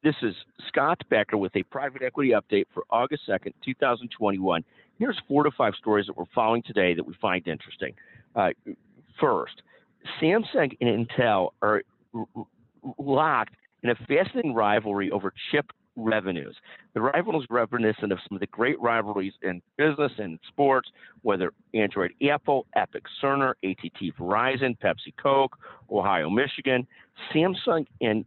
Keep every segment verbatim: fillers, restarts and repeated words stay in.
This is Scott Becker with a private equity update for August second, two thousand twenty-one. Here's four to five stories that we're following today that we find interesting. Uh, first, Samsung and Intel are locked in a fascinating rivalry over chip revenues. The rivalry is reminiscent of some of the great rivalries in business and sports, whether Android, Apple, Epic, Cerner, A T T, Verizon, Pepsi, Coke, Ohio, Michigan. Samsung and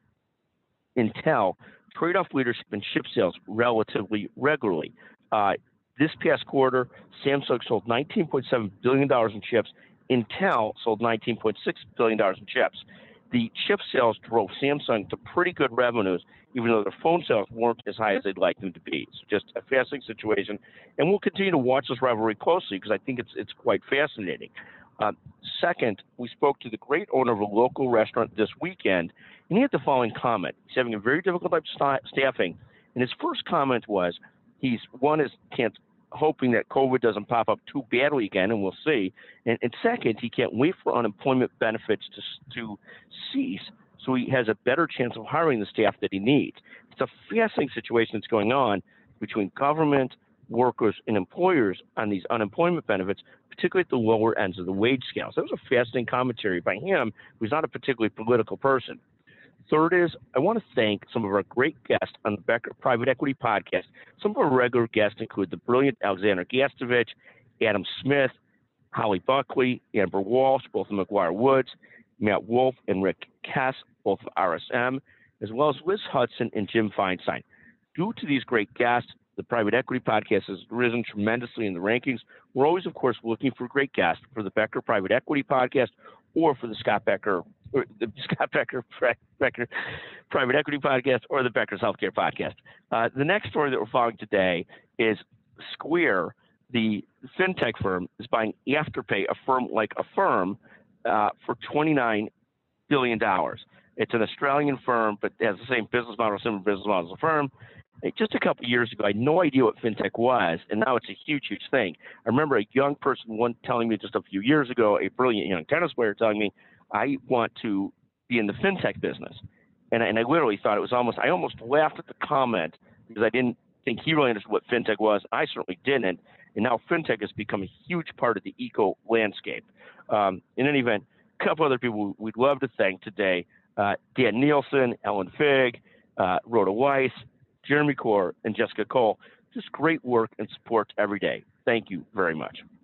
Intel trade off leadership in chip sales relatively regularly. Uh, this past quarter, Samsung sold nineteen point seven billion dollars in chips. Intel sold nineteen point six billion dollars in chips. The chip sales drove Samsung to pretty good revenues, even though their phone sales weren't as high as they'd like them to be. So just a fascinating situation. And we'll continue to watch this rivalry closely because I think it's, it's quite fascinating. Uh, second, we spoke to the great owner of a local restaurant this weekend, and he had the following comment. He's having a very difficult time st- staffing, and his first comment was, he's one is can't hoping that COVID doesn't pop up too badly again, and we'll see. And, and second, he can't wait for unemployment benefits to to cease, so he has a better chance of hiring the staff that he needs. It's a fascinating situation that's going on between government, workers, and employers on these unemployment benefits, particularly at the lower ends of the wage scale. So that was a fascinating commentary by him, who's not a particularly political person. Third is, I want to thank some of our great guests on the Becker Private Equity Podcast. Some of our regular guests include the brilliant Alexander Gastovich, Adam Smith, Holly Buckley, Amber Walsh, both of McGuire Woods, Matt Wolf, and Rick Kess, both of R S M, as well as Liz Hudson and Jim Feinstein. Due to these great guests, the Private Equity Podcast has risen tremendously in the rankings. We're always, of course, looking for great guests for the Becker Private Equity Podcast or for the Scott Becker or the Scott Becker, Becker Private Equity Podcast or the Becker's Healthcare Podcast. Uh, the next story that we're following today is Square, the fintech firm, is buying Afterpay, a firm like Affirm, uh, for twenty-nine billion dollars. It's an Australian firm, but has the same business model, similar business model as Affirm. Just a couple of years ago, I had no idea what fintech was, and now it's a huge, huge thing. I remember a young person one telling me just a few years ago, a brilliant young tennis player telling me, I want to be in the fintech business. And I, and I literally thought it was almost, I almost laughed at the comment because I didn't think he really understood what fintech was. I certainly didn't. And now fintech has become a huge part of the eco landscape. Um, in any event, a couple other people we'd love to thank today, uh, Dan Nielsen, Ellen Figg, uh, Rhoda Weiss, Jeremy Core, and Jessica Cole. Just great work and support every day. Thank you very much.